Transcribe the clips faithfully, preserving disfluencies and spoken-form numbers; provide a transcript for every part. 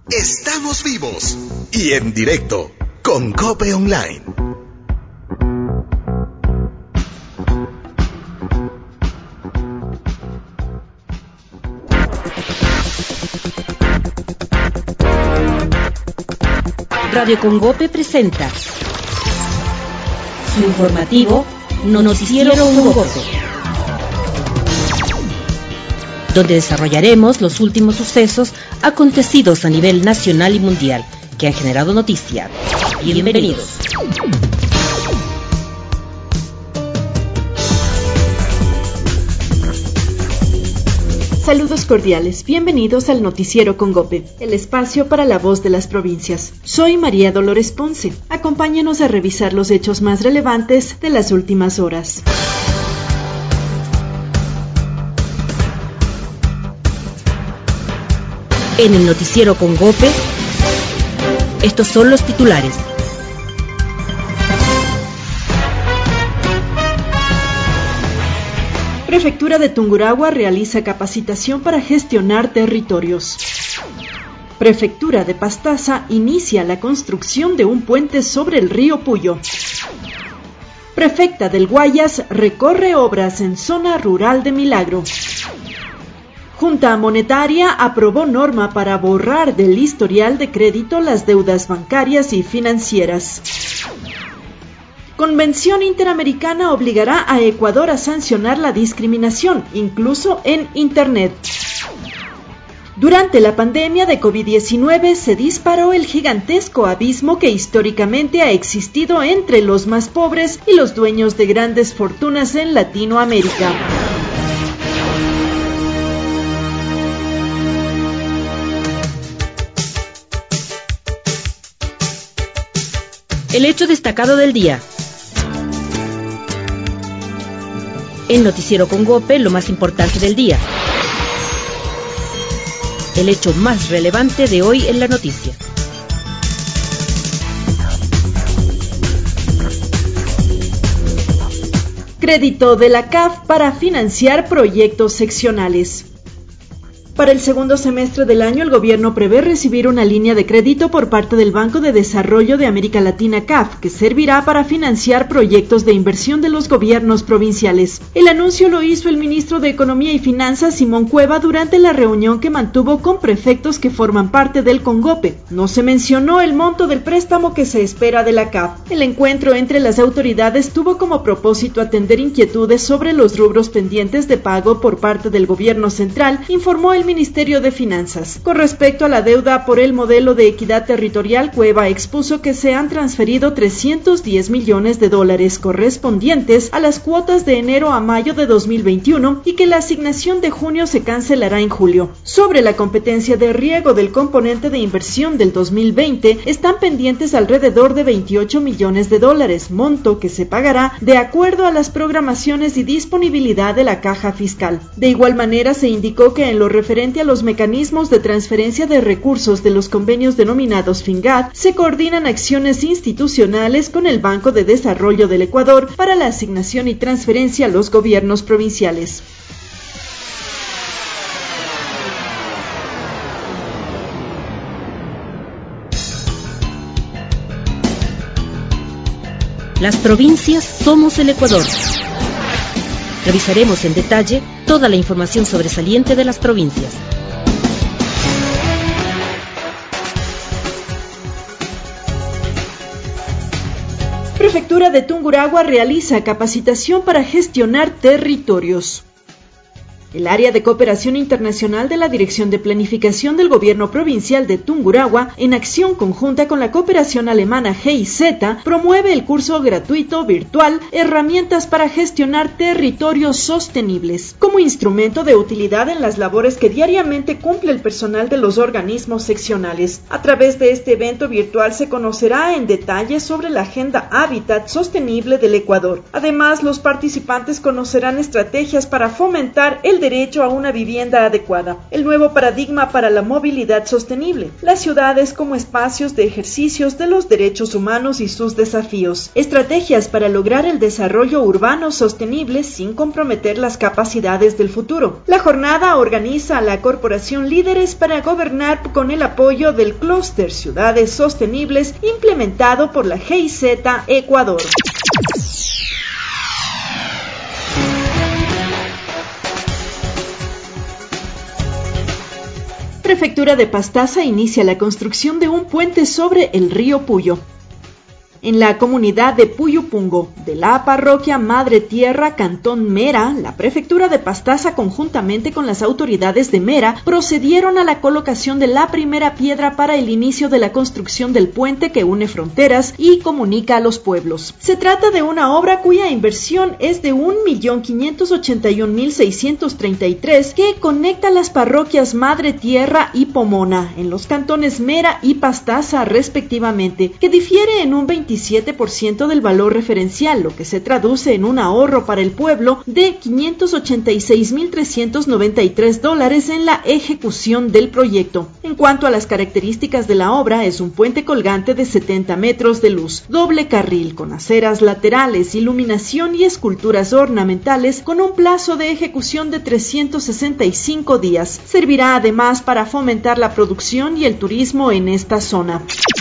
Estamos vivos y en directo con Cope Online. Radio Congope presenta su informativo Noticiero Congope, donde desarrollaremos los últimos sucesos acontecidos a nivel nacional y mundial que han generado noticia. Bienvenidos. Saludos cordiales, bienvenidos al Noticiero Congope, el espacio para la voz de las provincias. Soy María Dolores Ponce. Acompáñenos a revisar los hechos más relevantes de las últimas horas. En el Noticiero Congope, estos son los titulares. Prefectura de Tungurahua realiza capacitación para gestionar territorios. Prefectura de Pastaza inicia la construcción de un puente sobre el río Puyo. Prefecta del Guayas recorre obras en zona rural de Milagro. Junta Monetaria aprobó norma para borrar del historial de crédito las deudas bancarias y financieras. Convención Interamericana obligará a Ecuador a sancionar la discriminación, incluso en Internet. Durante la pandemia de COVID diecinueve se disparó el gigantesco abismo que históricamente ha existido entre los más pobres y los dueños de grandes fortunas en Latinoamérica. El hecho destacado del día. En Noticiero Congope, lo más importante del día. El hecho más relevante de hoy en la noticia. Crédito de la C A F para financiar proyectos seccionales. Para el segundo semestre del año, el gobierno prevé recibir una línea de crédito por parte del Banco de Desarrollo de América Latina C A F, que servirá para financiar proyectos de inversión de los gobiernos provinciales. El anuncio lo hizo el ministro de Economía y Finanzas, Simón Cueva, durante la reunión que mantuvo con prefectos que forman parte del Congope. No se mencionó el monto del préstamo que se espera de la C A F. El encuentro entre las autoridades tuvo como propósito atender inquietudes sobre los rubros pendientes de pago por parte del gobierno central, informó el Ministerio de Finanzas. Con respecto a la deuda por el modelo de equidad territorial, Cueva expuso que se han transferido trescientos diez millones de dólares correspondientes a las cuotas de enero a mayo de dos mil veintiuno y que la asignación de junio se cancelará en julio. Sobre la competencia de riego del componente de inversión del dos mil veinte, están pendientes alrededor de veintiocho millones de dólares, monto que se pagará de acuerdo a las programaciones y disponibilidad de la caja fiscal. De igual manera, se indicó que en lo referente a los mecanismos de transferencia de recursos de los convenios denominados FINGAD, se coordinan acciones institucionales con el Banco de Desarrollo del Ecuador para la asignación y transferencia a los gobiernos provinciales. Las provincias somos el Ecuador. Revisaremos en detalle toda la información sobresaliente de las provincias. Prefectura de Tungurahua realiza capacitación para gestionar territorios. El área de cooperación internacional de la Dirección de Planificación del Gobierno Provincial de Tungurahua, en acción conjunta con la cooperación alemana G I Z, promueve el curso gratuito virtual Herramientas para gestionar territorios sostenibles, como instrumento de utilidad en las labores que diariamente cumple el personal de los organismos seccionales. A través de este evento virtual se conocerá en detalle sobre la Agenda Hábitat Sostenible del Ecuador. Además, los participantes conocerán estrategias para fomentar el derecho a una vivienda adecuada, el nuevo paradigma para la movilidad sostenible, las ciudades como espacios de ejercicios de los derechos humanos y sus desafíos, estrategias para lograr el desarrollo urbano sostenible sin comprometer las capacidades del futuro. La jornada organiza a la Corporación Líderes para Gobernar con el apoyo del Clúster Ciudades Sostenibles implementado por la G I Z Ecuador. Prefectura de Pastaza inicia la construcción de un puente sobre el río Puyo. En la comunidad de Puyupungo, de la parroquia Madre Tierra, Cantón Mera, la prefectura de Pastaza, conjuntamente con las autoridades de Mera, procedieron a la colocación de la primera piedra para el inicio de la construcción del puente que une fronteras y comunica a los pueblos. Se trata de una obra cuya inversión es de un millón quinientos ochenta y un mil seiscientos treinta y tres que conecta las parroquias Madre Tierra y Pomona, en los cantones Mera y Pastaza respectivamente, que difiere en un veintisiete por ciento del valor referencial, lo que se traduce en un ahorro para el pueblo de quinientos ochenta y seis mil trescientos noventa y tres dólares en la ejecución del proyecto. En cuanto a las características de la obra, es un puente colgante de setenta metros de luz, doble carril con aceras laterales, iluminación y esculturas ornamentales con un plazo de ejecución de trescientos sesenta y cinco días. Servirá además para fomentar la producción y el turismo en esta zona.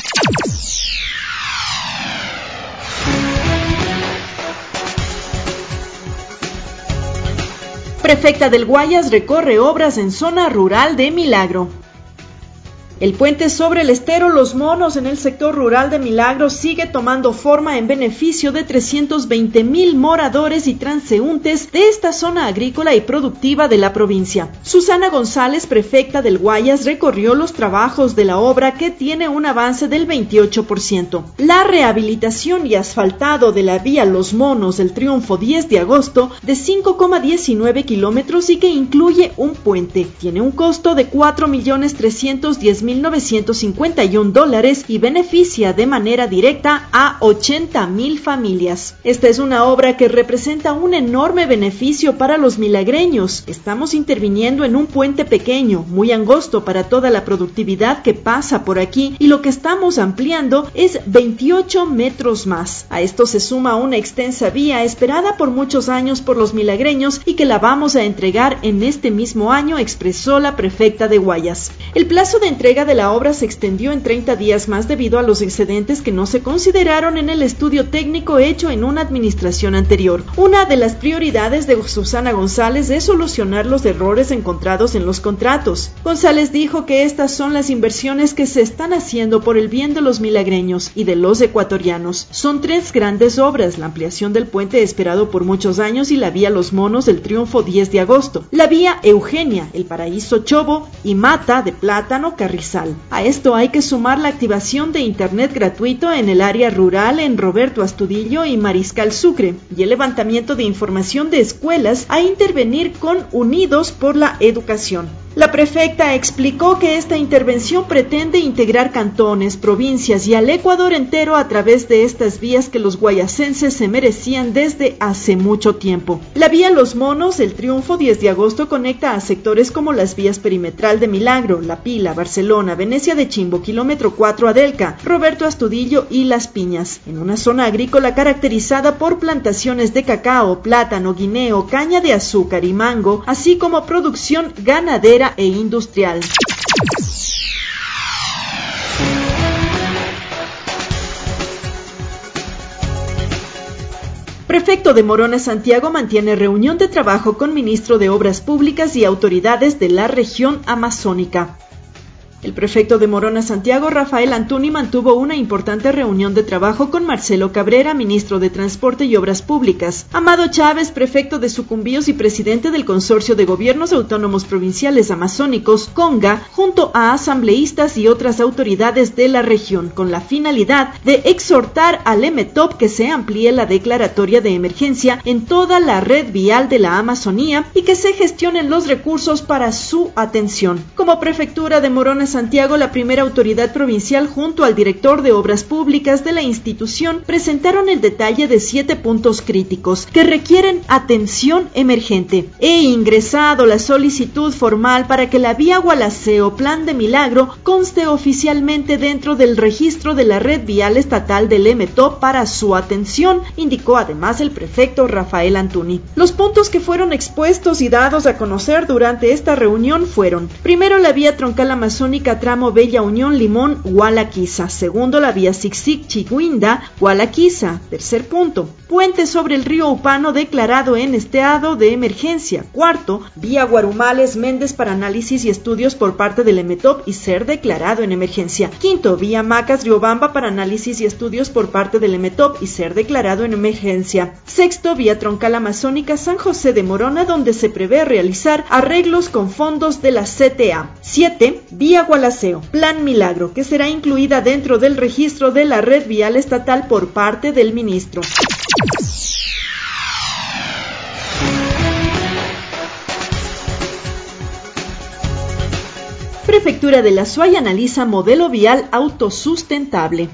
Prefecta del Guayas recorre obras en zona rural de Milagro. El puente sobre el estero Los Monos en el sector rural de Milagro sigue tomando forma en beneficio de trescientos veinte mil moradores y transeúntes de esta zona agrícola y productiva de la provincia. Susana González, prefecta del Guayas, recorrió los trabajos de la obra que tiene un avance del veintiocho por ciento. La rehabilitación y asfaltado de la vía Los Monos del Triunfo diez de agosto de cinco coma diecinueve kilómetros y que incluye un puente. Tiene un costo de cuatro millones trescientos diez mil novecientos cincuenta y un dólares y beneficia de manera directa a ochenta mil familias. Esta es una obra que representa un enorme beneficio para los milagreños. Estamos interviniendo en un puente pequeño, muy angosto para toda la productividad que pasa por aquí, y lo que estamos ampliando es veintiocho metros más. A esto se suma una extensa vía esperada por muchos años por los milagreños y que la vamos a entregar en este mismo año, expresó la prefecta de Guayas. El plazo de entrega de la obra se extendió en treinta días más debido a los excedentes que no se consideraron en el estudio técnico hecho en una administración anterior. Una de las prioridades de Susana González es solucionar los errores encontrados en los contratos. González dijo que estas son las inversiones que se están haciendo por el bien de los milagreños y de los ecuatorianos. Son tres grandes obras: la ampliación del puente esperado por muchos años y la vía Los Monos del Triunfo diez de agosto, la vía Eugenia, el Paraíso Chobo y Mata de Plátano Carrizal. A esto hay que sumar la activación de internet gratuito en el área rural en Roberto Astudillo y Mariscal Sucre y el levantamiento de información de escuelas a intervenir con Unidos por la Educación. La prefecta explicó que esta intervención pretende integrar cantones, provincias y al Ecuador entero a través de estas vías que los guayasenses se merecían desde hace mucho tiempo. La vía Los Monos, el Triunfo diez de agosto, conecta a sectores como las vías Perimetral de Milagro, La Pila, Barcelona, Venecia de Chimbo, Kilómetro cuatro Adelca, Roberto Astudillo y Las Piñas, en una zona agrícola caracterizada por plantaciones de cacao, plátano, guineo, caña de azúcar y mango, así como producción ganadera e industrial. Prefecto de Morona Santiago mantiene reunión de trabajo con ministro de Obras Públicas y autoridades de la región amazónica. El prefecto de Morona Santiago, Rafael Antuni, mantuvo una importante reunión de trabajo con Marcelo Cabrera, ministro de Transporte y Obras Públicas, Amado Chávez, prefecto de Sucumbíos y presidente del Consorcio de Gobiernos Autónomos Provinciales Amazónicos, CONGA, junto a asambleístas y otras autoridades de la región, con la finalidad de exhortar al EMETOP que se amplíe la declaratoria de emergencia en toda la red vial de la Amazonía y que se gestionen los recursos para su atención. Como prefectura de Morona Santiago, la primera autoridad provincial junto al director de Obras Públicas de la institución presentaron el detalle de siete puntos críticos que requieren atención emergente. He ingresado la solicitud formal para que la vía Gualaceo Plan de Milagro conste oficialmente dentro del registro de la red vial estatal del M T O P para su atención, indicó además el prefecto Rafael Antuni. Los puntos que fueron expuestos y dados a conocer durante esta reunión fueron: primero, la vía troncal amazónica tramo Bella Unión Limón Gualaquiza; segundo, la vía Zig-Zig Chiguinda Gualaquiza; tercer punto, puente sobre el río Upano declarado en estado de emergencia; cuarto, vía Guarumales Méndez para análisis y estudios por parte del M T O P y ser declarado en emergencia; quinto, vía Macas Riobamba para análisis y estudios por parte del M T O P y ser declarado en emergencia; sexto, vía troncal amazónica San José de Morona, donde se prevé realizar arreglos con fondos de la C T A; siete, vía Gualaceo Plan Milagro, que será incluida dentro del registro de la red vial estatal por parte del ministro. Prefectura de la Azuay analiza modelo vial autosustentable.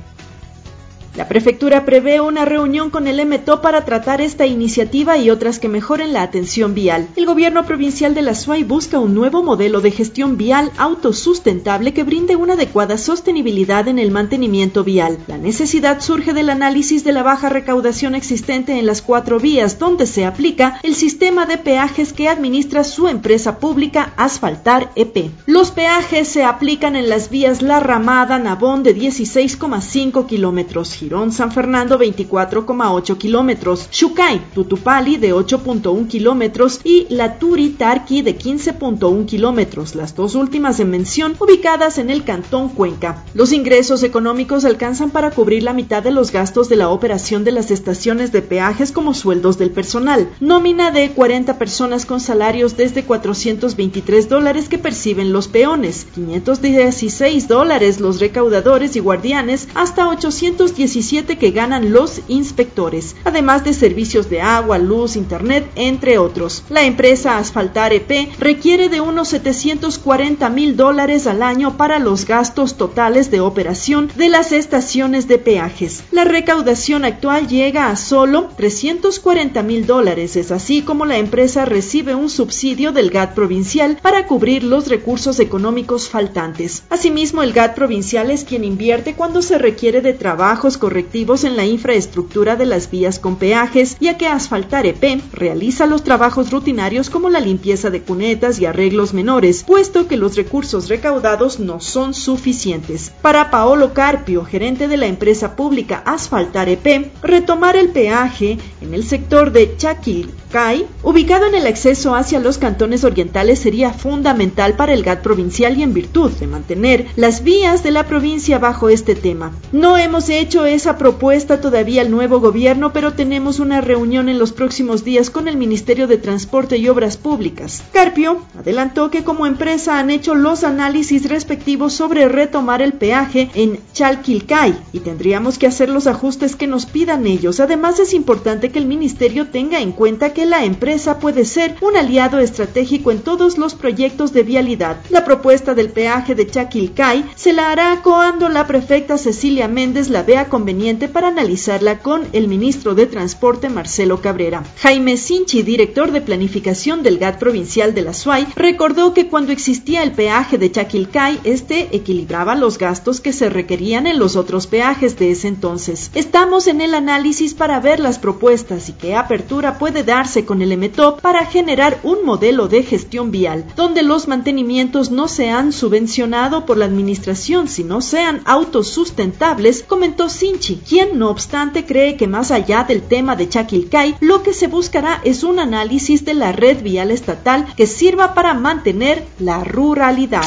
La prefectura prevé una reunión con el M T O para tratar esta iniciativa y otras que mejoren la atención vial. El gobierno provincial de la Azuay busca un nuevo modelo de gestión vial autosustentable que brinde una adecuada sostenibilidad en el mantenimiento vial. La necesidad surge del análisis de la baja recaudación existente en las cuatro vías donde se aplica el sistema de peajes que administra su empresa pública Asfaltar E P. Los peajes se aplican en las vías La Ramada Nabón de dieciséis coma cinco kilómetros, Girón San Fernando veinticuatro coma ocho kilómetros, Xucay Tutupali de ocho punto uno kilómetros y La Turi Tarqui de quince punto uno kilómetros, las dos últimas en mención ubicadas en el cantón Cuenca. Los ingresos económicos alcanzan para cubrir la mitad de los gastos de la operación de las estaciones de peajes, como sueldos del personal, nómina de cuarenta personas con salarios desde cuatrocientos veintitrés dólares que perciben los peones, quinientos dieciséis dólares los recaudadores y guardianes, hasta ochocientos diecisiete que ganan los inspectores, además de servicios de agua, luz, internet, entre otros. La empresa Asfaltar E P requiere de unos setecientos cuarenta mil dólares al año para los gastos totales de operación de las estaciones de peajes. La recaudación actual llega a solo trescientos cuarenta mil dólares, es así como la empresa recibe un subsidio del G A T provincial para cubrir los recursos económicos faltantes. Asimismo, el G A T provincial es quien invierte cuando se requiere de trabajos correctivos en la infraestructura de las vías con peajes, ya que Asfaltar E P realiza los trabajos rutinarios como la limpieza de cunetas y arreglos menores, puesto que los recursos recaudados no son suficientes. Para Paolo Carpio, gerente de la empresa pública Asfaltar E P, retomar el peaje en el sector de Chaquilcay, ubicado en el acceso hacia los cantones orientales, sería fundamental para el G A T provincial y en virtud de mantener las vías de la provincia bajo este tema. No hemos hecho esa propuesta todavía al nuevo gobierno, pero tenemos una reunión en los próximos días con el Ministerio de Transporte y Obras Públicas. Carpio adelantó que como empresa han hecho los análisis respectivos sobre retomar el peaje en Chalquilcay y tendríamos que hacer los ajustes que nos pidan ellos. Además, es importante que el ministerio tenga en cuenta que la empresa puede ser un aliado estratégico en todos los proyectos de vialidad. La propuesta del peaje de Chaquilcay se la hará cuando la prefecta Cecilia Méndez la vea conveniente para analizarla con el ministro de Transporte Marcelo Cabrera. Jaime Sinchi, director de planificación del G A T provincial de la Azuay, recordó que cuando existía el peaje de Chaquilcay, este equilibraba los gastos que se requerían en los otros peajes de ese entonces. Estamos en el análisis para ver las propuestas y qué apertura puede darse con el M T O P para generar un modelo de gestión vial, donde los mantenimientos no sean subvencionados por la administración, sino sean autosustentables, comentó Sinchi, quien no obstante cree que más allá del tema de Chaquilcay, lo que se buscará es un análisis de la red vial estatal que sirva para mantener la ruralidad.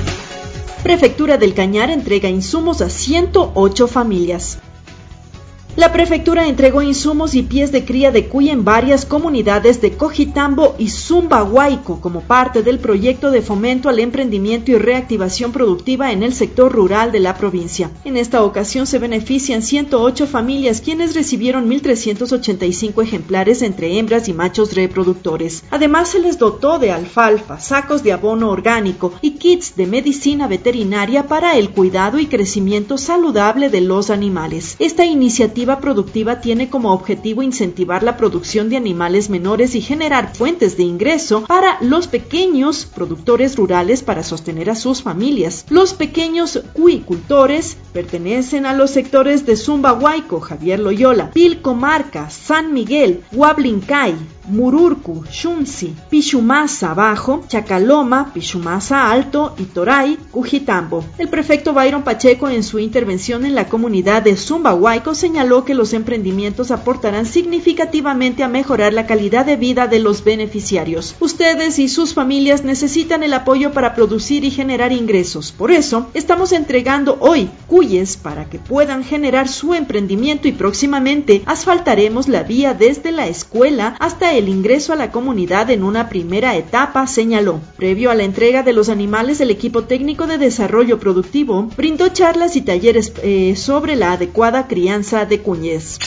Prefectura del Cañar entrega insumos a ciento ocho familias. La prefectura entregó insumos y pies de cría de cuy en varias comunidades de Cojitambo y Zumbahuayco como parte del proyecto de fomento al emprendimiento y reactivación productiva en el sector rural de la provincia. En esta ocasión se benefician ciento ocho familias quienes recibieron mil trescientos ochenta y cinco ejemplares entre hembras y machos reproductores. Además se les dotó de alfalfa, sacos de abono orgánico y kits de medicina veterinaria para el cuidado y crecimiento saludable de los animales. Esta iniciativa productiva tiene como objetivo incentivar la producción de animales menores y generar fuentes de ingreso para los pequeños productores rurales para sostener a sus familias. Los pequeños cuicultores pertenecen a los sectores de Zumbahuayco, Javier Loyola, Pilcomarca, San Miguel, Huablincay, Mururcu, Xunsi, Pichumasa Bajo, Chacaloma, Pichumasa Alto y Toray, Cojitambo. El prefecto Byron Pacheco, en su intervención en la comunidad de Zumbahuayco, señaló que los emprendimientos aportarán significativamente a mejorar la calidad de vida de los beneficiarios. Ustedes y sus familias necesitan el apoyo para producir y generar ingresos. Por eso, estamos entregando hoy cuyes para que puedan generar su emprendimiento y próximamente asfaltaremos la vía desde la escuela hasta el ingreso a la comunidad en una primera etapa, señaló. Previo a la entrega de los animales, el equipo técnico de desarrollo productivo brindó charlas y talleres eh, sobre la adecuada crianza de cuñes.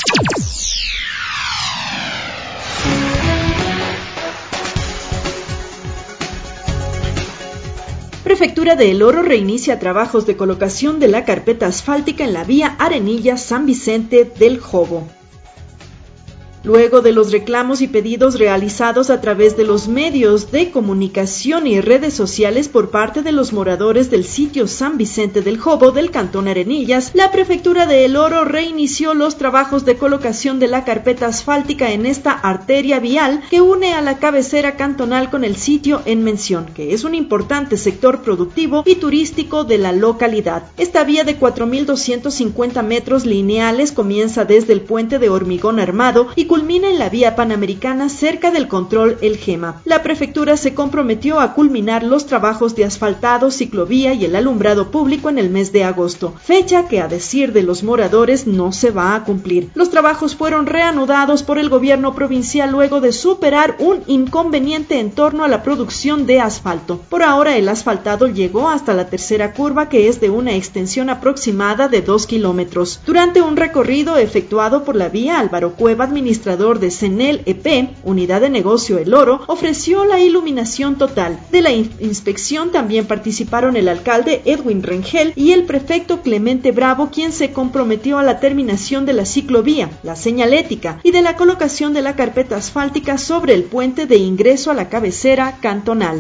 Prefectura de El Oro reinicia trabajos de colocación de la carpeta asfáltica en la vía Arenillas-San Vicente del Jobo. Luego de los reclamos y pedidos realizados a través de los medios de comunicación y redes sociales por parte de los moradores del sitio San Vicente del Jobo del cantón Arenillas, la Prefectura de El Oro reinició los trabajos de colocación de la carpeta asfáltica en esta arteria vial que une a la cabecera cantonal con el sitio en mención, que es un importante sector productivo y turístico de la localidad. Esta vía de cuatro mil doscientos cincuenta metros lineales comienza desde el puente de hormigón armado y culmina en la vía panamericana cerca del control El Gema. La prefectura se comprometió a culminar los trabajos de asfaltado, ciclovía y el alumbrado público en el mes de agosto, fecha que a decir de los moradores no se va a cumplir. Los trabajos fueron reanudados por el gobierno provincial luego de superar un inconveniente en torno a la producción de asfalto. Por ahora el asfaltado llegó hasta la tercera curva, que es de una extensión aproximada de dos kilómetros. Durante un recorrido efectuado por la vía, Álvaro Cueva, administrador de Cenel E P, unidad de negocio El Oro, ofreció la iluminación total. De la in- inspección también participaron el alcalde Edwin Rengel y el prefecto Clemente Bravo, quien se comprometió a la terminación de la ciclovía, la señalética y de la colocación de la carpeta asfáltica sobre el puente de ingreso a la cabecera cantonal.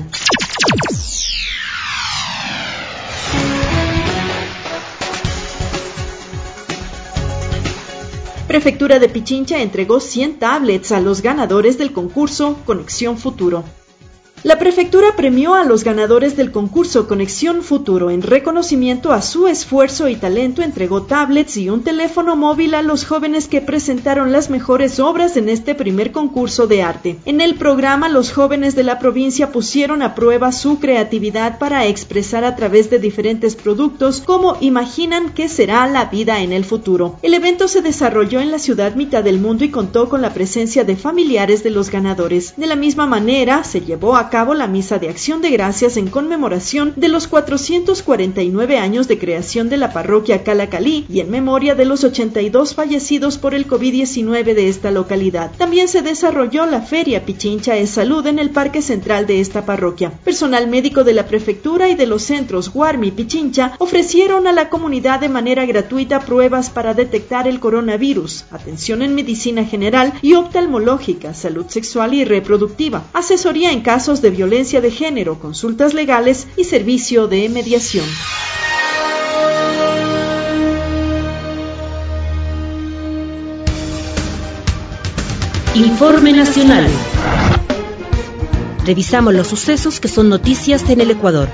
Prefectura de Pichincha entregó cien tablets a los ganadores del concurso Conexión Futuro. La prefectura premió a los ganadores del concurso Conexión Futuro. En reconocimiento a su esfuerzo y talento, entregó tablets y un teléfono móvil a los jóvenes que presentaron las mejores obras en este primer concurso de arte. En el programa, los jóvenes de la provincia pusieron a prueba su creatividad para expresar a través de diferentes productos cómo imaginan que será la vida en el futuro. El evento se desarrolló en la ciudad mitad del mundo y contó con la presencia de familiares de los ganadores. De la misma manera, se llevó a cabo la misa de acción de gracias en conmemoración de los cuatrocientos cuarenta y nueve años de creación de la parroquia Calacalí y en memoria de los ochenta y dos fallecidos por el COVID diecinueve de esta localidad. También se desarrolló la Feria Pichincha es Salud en el Parque Central de esta parroquia. Personal médico de la prefectura y de los centros Guarmi y Pichincha ofrecieron a la comunidad de manera gratuita pruebas para detectar el coronavirus, atención en medicina general y oftalmológica, salud sexual y reproductiva, asesoría en casos de violencia de género, consultas legales y servicio de mediación. Informe Nacional. Revisamos los sucesos que son noticias en el Ecuador.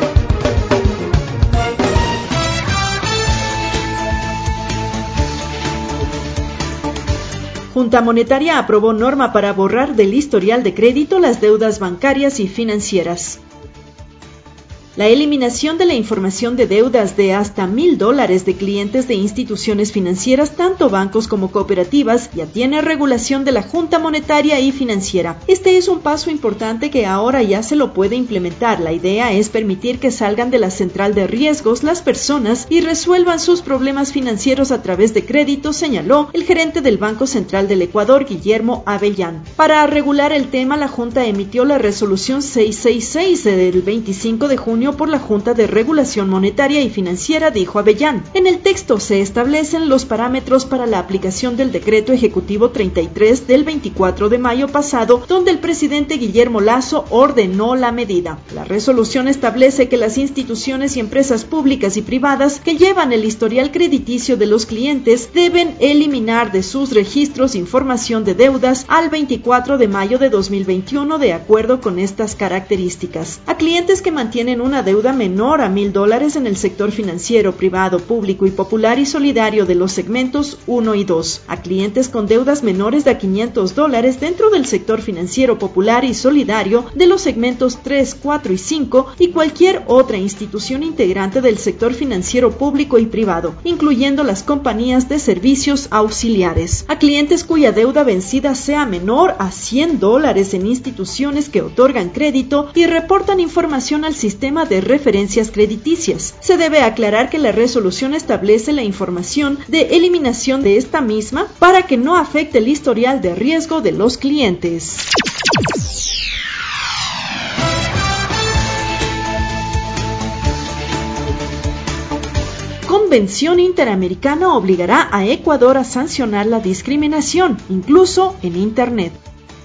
Junta Monetaria aprobó norma para borrar del historial de crédito las deudas bancarias y financieras. La eliminación de la información de deudas de hasta mil dólares de clientes de instituciones financieras, tanto bancos como cooperativas, ya tiene regulación de la Junta Monetaria y Financiera. Este es un paso importante que ahora ya se lo puede implementar. La idea es permitir que salgan de la central de riesgos las personas y resuelvan sus problemas financieros a través de créditos, señaló el gerente del Banco Central del Ecuador, Guillermo Avellán. Para regular el tema, la Junta emitió la resolución seiscientos sesenta y seis del veinticinco de junio por la Junta de Regulación Monetaria y Financiera, dijo Avellán. En el texto se establecen los parámetros para la aplicación del Decreto Ejecutivo treinta y tres del veinticuatro de mayo pasado, donde el presidente Guillermo Lasso ordenó la medida. La resolución establece que las instituciones y empresas públicas y privadas que llevan el historial crediticio de los clientes deben eliminar de sus registros información de deudas al veinticuatro de mayo de dos mil veintiuno de acuerdo con estas características. A clientes que mantienen un una deuda menor a mil dólares en el sector financiero, privado, público y popular y solidario de los segmentos uno y dos, a clientes con deudas menores de a quinientos dólares dentro del sector financiero, popular y solidario de los segmentos tres, cuatro y cinco y cualquier otra institución integrante del sector financiero público y privado, incluyendo las compañías de servicios auxiliares, a clientes cuya deuda vencida sea menor a cien dólares en instituciones que otorgan crédito y reportan información al sistema de referencias crediticias. Se debe aclarar que la resolución establece la información de eliminación de esta misma para que no afecte el historial de riesgo de los clientes. Convención Interamericana obligará a Ecuador a sancionar la discriminación, incluso en Internet.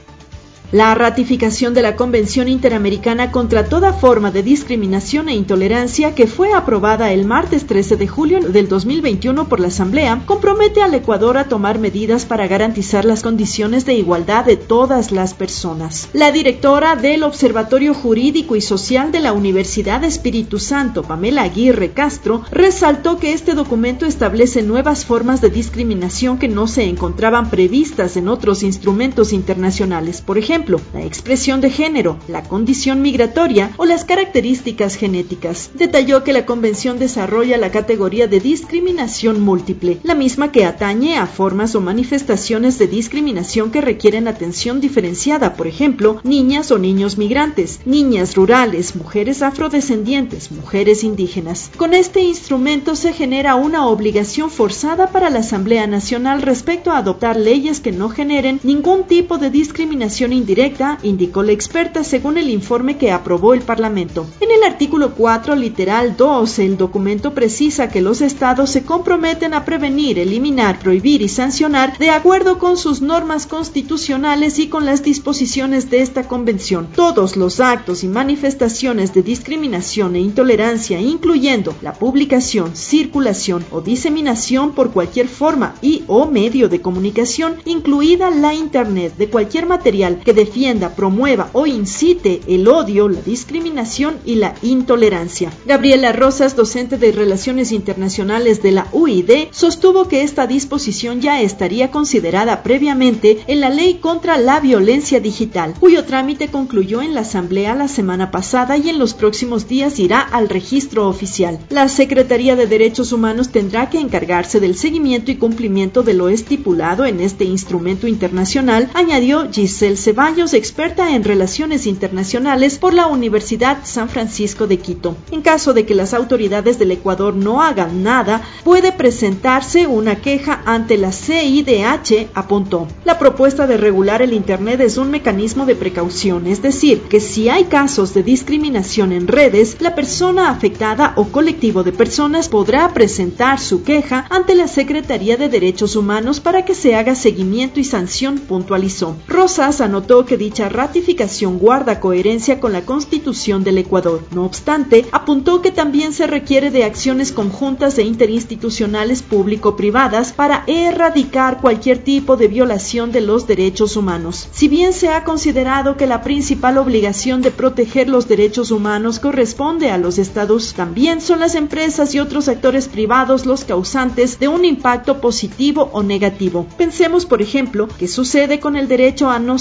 La ratificación de la Convención Interamericana contra toda forma de discriminación e intolerancia, que fue aprobada el martes trece de julio del dos mil veintiuno por la Asamblea, compromete al Ecuador a tomar medidas para garantizar las condiciones de igualdad de todas las personas. La directora del Observatorio Jurídico y Social de la Universidad Espíritu Santo, Pamela Aguirre Castro, resaltó que este documento establece nuevas formas de discriminación que no se encontraban previstas en otros instrumentos internacionales, por ejemplo, la expresión de género, la condición migratoria o las características genéticas. Detalló que la Convención desarrolla la categoría de discriminación múltiple, la misma que atañe a formas o manifestaciones de discriminación que requieren atención diferenciada, por ejemplo, niñas o niños migrantes, niñas rurales, mujeres afrodescendientes, mujeres indígenas. Con este instrumento se genera una obligación forzada para la Asamblea Nacional respecto a adoptar leyes que no generen ningún tipo de discriminación indirecta, indicó la experta según el informe que aprobó el Parlamento. En el artículo cuatro, literal dos, el documento precisa que los estados se comprometen a prevenir, eliminar, prohibir y sancionar de acuerdo con sus normas constitucionales y con las disposiciones de esta convención todos los actos y manifestaciones de discriminación e intolerancia, incluyendo la publicación, circulación o diseminación por cualquier forma y o medio de comunicación, incluida la Internet, de cualquier material que defienda, promueva o incite el odio, la discriminación y la intolerancia. Gabriela Rosas, docente de Relaciones Internacionales de la U I D, sostuvo que esta disposición ya estaría considerada previamente en la Ley contra la Violencia Digital, cuyo trámite concluyó en la Asamblea la semana pasada y en los próximos días irá al registro oficial. La Secretaría de Derechos Humanos tendrá que encargarse del seguimiento y cumplimiento de lo estipulado en este instrumento internacional, añadió Giselle Ceballos, experta en relaciones internacionales por la Universidad San Francisco de Quito. En caso de que las autoridades del Ecuador no hagan nada, puede presentarse una queja ante la C I D H, apuntó. La propuesta de regular el Internet es un mecanismo de precaución, es decir, que si hay casos de discriminación en redes, la persona afectada o colectivo de personas podrá presentar su queja ante la Secretaría de Derechos Humanos para que se haga seguimiento y sanción, puntualizó. Rosas anotó que dicha ratificación guarda coherencia con la Constitución del Ecuador. No obstante, apuntó que también se requiere de acciones conjuntas e interinstitucionales público-privadas para erradicar cualquier tipo de violación de los derechos humanos. Si bien se ha considerado que la principal obligación de proteger los derechos humanos corresponde a los estados, también son las empresas y otros actores privados los causantes de un impacto positivo o negativo. Pensemos, por ejemplo, qué sucede con el derecho a no ser discriminado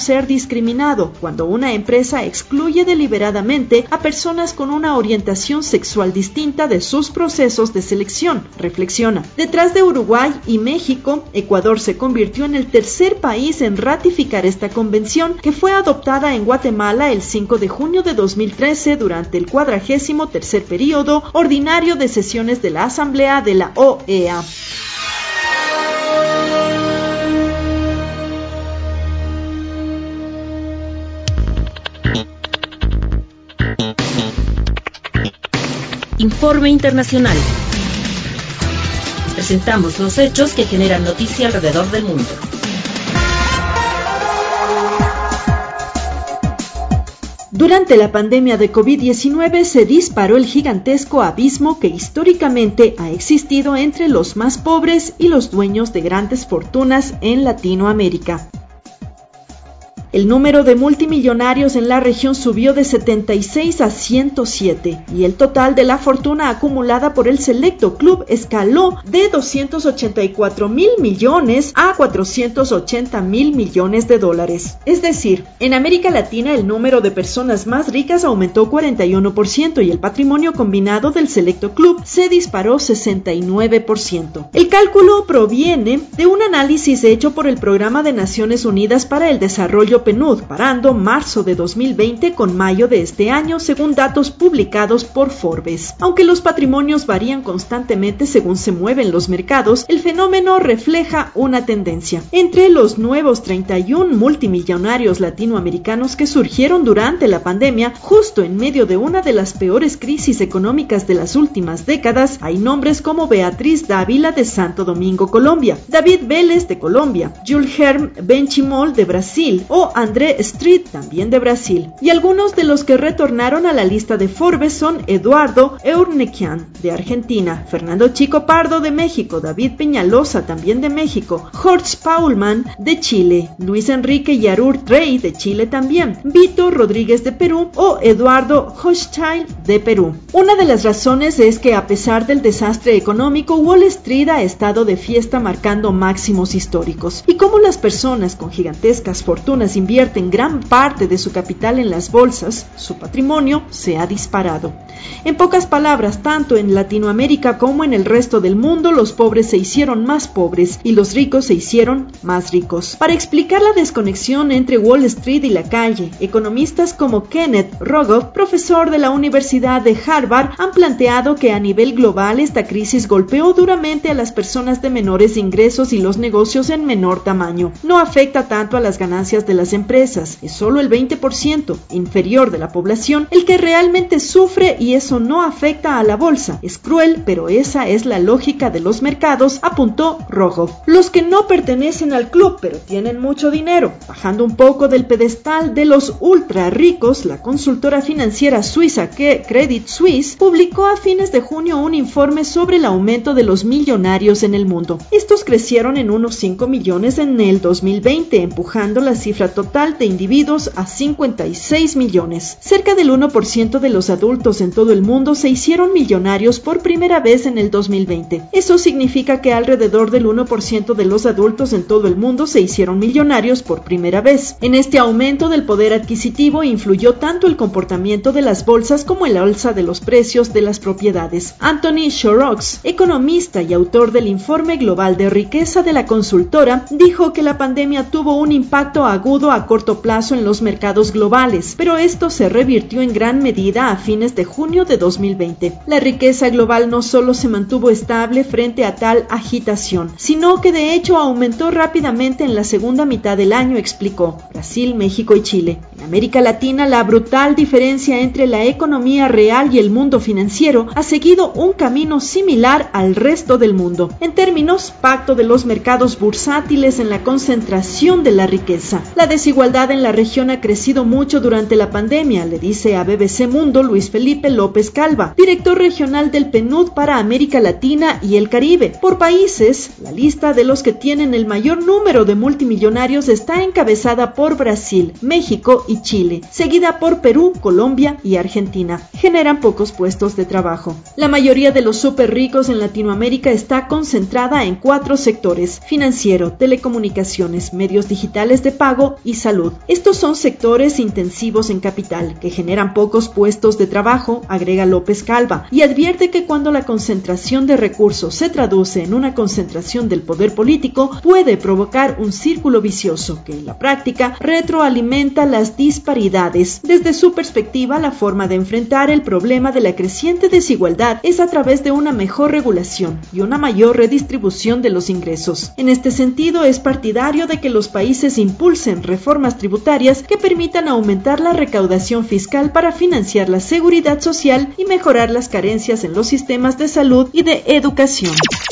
discriminado cuando una empresa excluye deliberadamente a personas con una orientación sexual distinta de sus procesos de selección, reflexiona. Detrás de Uruguay y México, Ecuador se convirtió en el tercer país en ratificar esta convención, que fue adoptada en Guatemala el cinco de junio de dos mil trece durante el cuadragésimo tercer período ordinario de sesiones de la Asamblea de la O E A. Informe internacional. Presentamos los hechos que generan noticia alrededor del mundo. Durante la pandemia de COVID diecinueve se disparó el gigantesco abismo que históricamente ha existido entre los más pobres y los dueños de grandes fortunas en Latinoamérica. El número de multimillonarios en la región subió de setenta y seis a ciento siete y el total de la fortuna acumulada por el selecto club escaló de doscientos ochenta y cuatro mil millones a cuatrocientos ochenta mil millones de dólares. Es decir, en América Latina el número de personas más ricas aumentó cuarenta y uno por ciento y el patrimonio combinado del selecto club se disparó sesenta y nueve por ciento. El cálculo proviene de un análisis hecho por el Programa de Naciones Unidas para el Desarrollo P N U D, parando marzo de dos mil veinte con mayo de este año, según datos publicados por Forbes. Aunque los patrimonios varían constantemente según se mueven los mercados, el fenómeno refleja una tendencia. Entre los nuevos treinta y uno multimillonarios latinoamericanos que surgieron durante la pandemia, justo en medio de una de las peores crisis económicas de las últimas décadas, hay nombres como Beatriz Dávila de Santo Domingo, Colombia, David Vélez de Colombia, Julherm Benchimol de Brasil o André Street, también de Brasil. Y algunos de los que retornaron a la lista de Forbes son Eduardo Eurnequian, de Argentina, Fernando Chico Pardo, de México, David Peñalosa, también de México, Horst Paulmann, de Chile, Luis Enrique Yarur Rey, de Chile también, Vito Rodríguez, de Perú, o Eduardo Hochschild, de Perú. Una de las razones es que, a pesar del desastre económico, Wall Street ha estado de fiesta marcando máximos históricos. Y como las personas con gigantescas fortunas invierten gran parte de su capital en las bolsas, su patrimonio se ha disparado. En pocas palabras, tanto en Latinoamérica como en el resto del mundo, los pobres se hicieron más pobres y los ricos se hicieron más ricos. Para explicar la desconexión entre Wall Street y la calle, economistas como Kenneth Rogoff, profesor de la Universidad de Harvard, han planteado que a nivel global esta crisis golpeó duramente a las personas de menores ingresos y los negocios en menor tamaño. No afecta tanto a las ganancias de las empresas, es solo el veinte por ciento inferior de la población el que realmente sufre y eso no afecta a la bolsa. Es cruel, pero esa es la lógica de los mercados, apuntó Rogoff. Los que no pertenecen al club, pero tienen mucho dinero. Bajando un poco del pedestal de los ultra ricos, la consultora financiera suiza que Credit Suisse publicó a fines de junio un informe sobre el aumento de los millonarios en el mundo. Estos crecieron en unos cinco millones en el dos mil veinte, empujando la cifra total de individuos a cincuenta y seis millones. Cerca del uno por ciento de los adultos en todo el mundo se hicieron millonarios por primera vez en el dos mil veinte. Eso significa que alrededor del uno por ciento de los adultos en todo el mundo se hicieron millonarios por primera vez. En este aumento del poder adquisitivo influyó tanto el comportamiento de las bolsas como el alza de los precios de las propiedades. Anthony Shorrocks, economista y autor del informe global de riqueza de la consultora, dijo que la pandemia tuvo un impacto agudo a corto plazo en los mercados globales, pero esto se revirtió en gran medida a fines de junio de dos mil veinte. La riqueza global no solo se mantuvo estable frente a tal agitación, sino que de hecho aumentó rápidamente en la segunda mitad del año, explicó. Brasil, México y Chile. En América Latina, la brutal diferencia entre la economía real y el mundo financiero ha seguido un camino similar al resto del mundo. En términos, pacto de los mercados bursátiles en la concentración de la riqueza. La desigualdad en la región ha crecido mucho durante la pandemia, le dice a B B C Mundo Luis Felipe López Calva, director regional del P N U D para América Latina y el Caribe. Por países, la lista de los que tienen el mayor número de multimillonarios está encabezada por Brasil, México y y Chile, seguida por Perú, Colombia y Argentina. Generan pocos puestos de trabajo. La mayoría de los súper ricos en Latinoamérica está concentrada en cuatro sectores: financiero, telecomunicaciones, medios digitales de pago y salud. Estos son sectores intensivos en capital, que generan pocos puestos de trabajo, agrega López Calva, y advierte que cuando la concentración de recursos se traduce en una concentración del poder político, puede provocar un círculo vicioso que en la práctica retroalimenta las disparidades. Desde su perspectiva, la forma de enfrentar el problema de la creciente desigualdad es a través de una mejor regulación y una mayor redistribución de los ingresos. En este sentido, es partidario de que los países impulsen reformas tributarias que permitan aumentar la recaudación fiscal para financiar la seguridad social y mejorar las carencias en los sistemas de salud y de educación.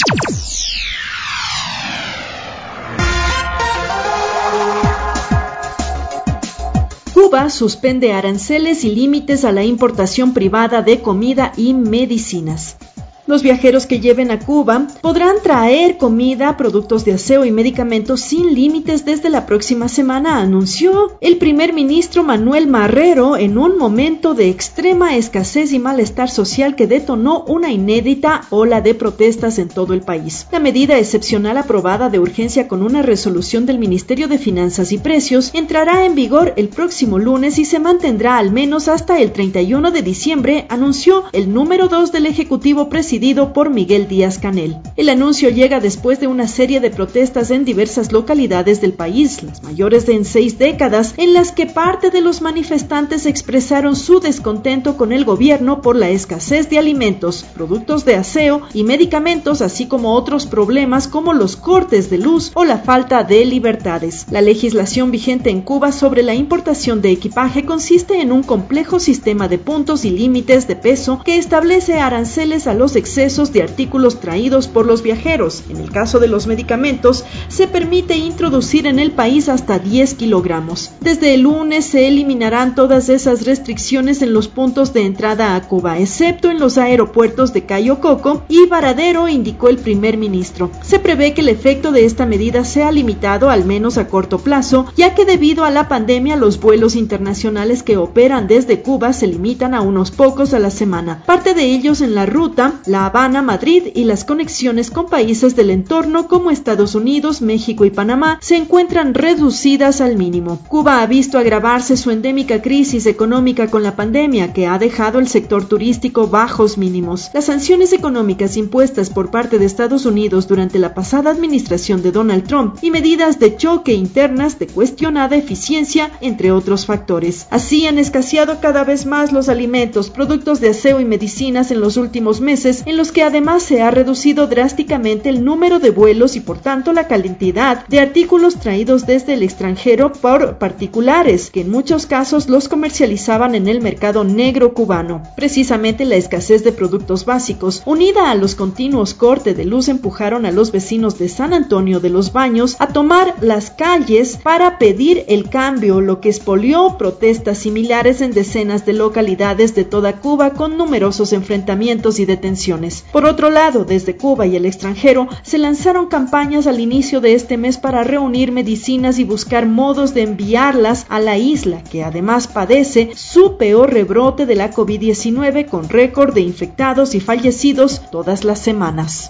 Cuba suspende aranceles y límites a la importación privada de comida y medicinas. Los viajeros que lleven a Cuba podrán traer comida, productos de aseo y medicamentos sin límites desde la próxima semana, anunció el primer ministro Manuel Marrero en un momento de extrema escasez y malestar social que detonó una inédita ola de protestas en todo el país. La medida excepcional aprobada de urgencia con una resolución del Ministerio de Finanzas y Precios entrará en vigor el próximo lunes y se mantendrá al menos hasta el treinta y uno de diciembre, anunció el número dos del Ejecutivo Presidencial por Miguel Díaz-Canel. El anuncio llega después de una serie de protestas en diversas localidades del país, las mayores de en seis décadas, en las que parte de los manifestantes expresaron su descontento con el gobierno por la escasez de alimentos, productos de aseo y medicamentos, así como otros problemas como los cortes de luz o la falta de libertades. La legislación vigente en Cuba sobre la importación de equipaje consiste en un complejo sistema de puntos y límites de peso que establece aranceles a los excesos de artículos traídos por los viajeros. En el caso de los medicamentos, se permite introducir en el país hasta diez kilogramos. Desde el lunes se eliminarán todas esas restricciones en los puntos de entrada a Cuba, excepto en los aeropuertos de Cayo Coco y Varadero, indicó el primer ministro. Se prevé que el efecto de esta medida sea limitado al menos a corto plazo, ya que debido a la pandemia los vuelos internacionales que operan desde Cuba se limitan a unos pocos a la semana. Parte de ellos en la ruta La Habana, Madrid y las conexiones con países del entorno como Estados Unidos, México y Panamá se encuentran reducidas al mínimo. Cuba ha visto agravarse su endémica crisis económica con la pandemia, que ha dejado el sector turístico bajos mínimos. Las sanciones económicas impuestas por parte de Estados Unidos durante la pasada administración de Donald Trump y medidas de choque internas de cuestionada eficiencia, entre otros factores. Así han escaseado cada vez más los alimentos, productos de aseo y medicinas en los últimos meses, en los que además se ha reducido drásticamente el número de vuelos y por tanto la cantidad de artículos traídos desde el extranjero por particulares, que en muchos casos los comercializaban en el mercado negro cubano. Precisamente la escasez de productos básicos, unida a los continuos cortes de luz, empujaron a los vecinos de San Antonio de los Baños a tomar las calles para pedir el cambio, lo que expolió protestas similares en decenas de localidades de toda Cuba con numerosos enfrentamientos y detenciones. Por otro lado, desde Cuba y el extranjero se lanzaron campañas al inicio de este mes para reunir medicinas y buscar modos de enviarlas a la isla, que además padece su peor rebrote de la COVID diecinueve con récord de infectados y fallecidos todas las semanas.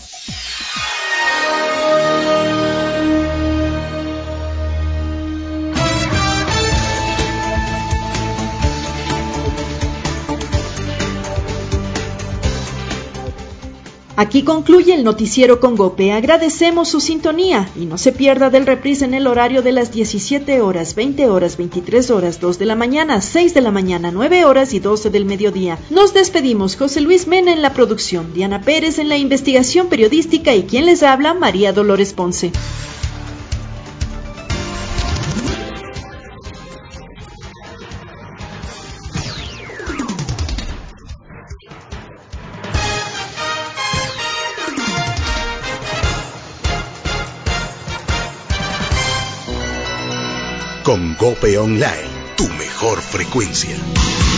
Aquí concluye el noticiero Congope. Agradecemos su sintonía y no se pierda del reprise en el horario de las diecisiete horas, veinte horas, veintitrés horas, dos de la mañana, seis de la mañana, nueve horas y doce del mediodía. Nos despedimos. José Luis Mena en la producción, Diana Pérez en la investigación periodística y quien les habla, María Dolores Ponce. Congope Online, tu mejor frecuencia.